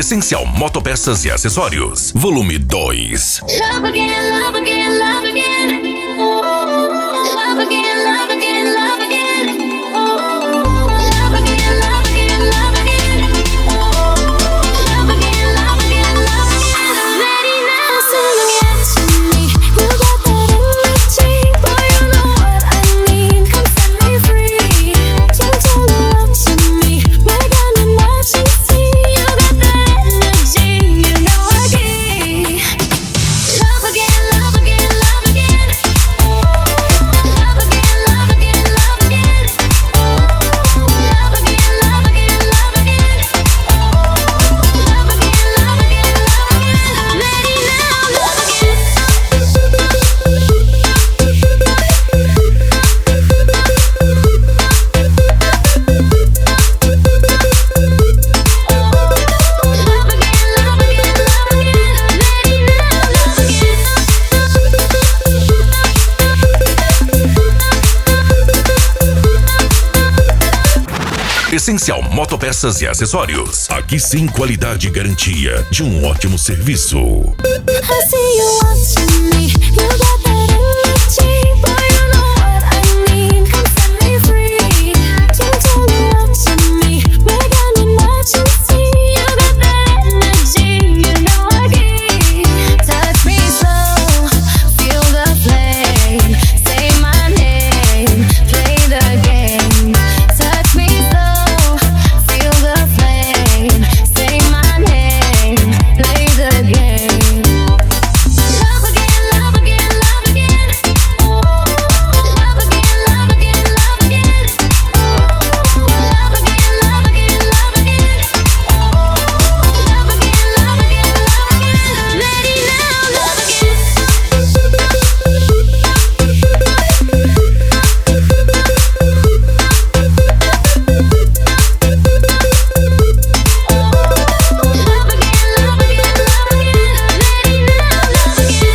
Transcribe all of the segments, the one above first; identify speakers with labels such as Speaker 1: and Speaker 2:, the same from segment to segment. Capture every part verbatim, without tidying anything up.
Speaker 1: Essencial Motopeças e Acessórios, volume dois.
Speaker 2: Love again, love again, love again. Love again, love again, love again. Love again, love again, love again. Love again, love again, love again. Ready now, sing again to me. You got that energy, boy, you know what I need. Come set me free. Don't tell the love to me. We're gonna emergency. You got that energy, you know I get. Love again, love again, love again. Love again, love again, love again. Love again, love again, love again. Love again, love again, love again. Ready now, love again. Love again, love again, love again. Ready now, love again.
Speaker 1: Essencial Motopeças e Acessórios. Aqui sim, qualidade e garantia de um ótimo serviço.
Speaker 2: I see you watching me. You got that energy, boy, you know what I need. Come set me free. Don't tell the love to me. We're gonna emergency. You got that energy, you know I get. Touch me slow, feel the flame. Say my name, play the game. Touch me slow, feel the flame. Say my name, play the game. Love again, love again, love again. Love again, love again, love again. Love again, love again, love again. Love again, love again, love again. Ready now, love again. Love again, love again, love again. Ready now, love again.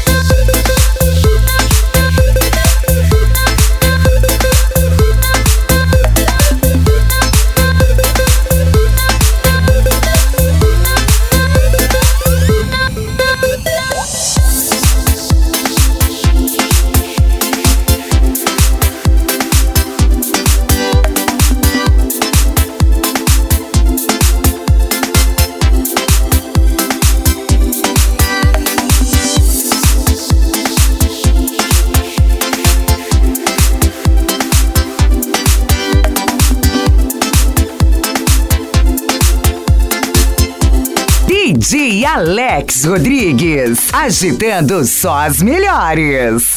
Speaker 3: D J Alex Rodrigues, agitando só as melhores.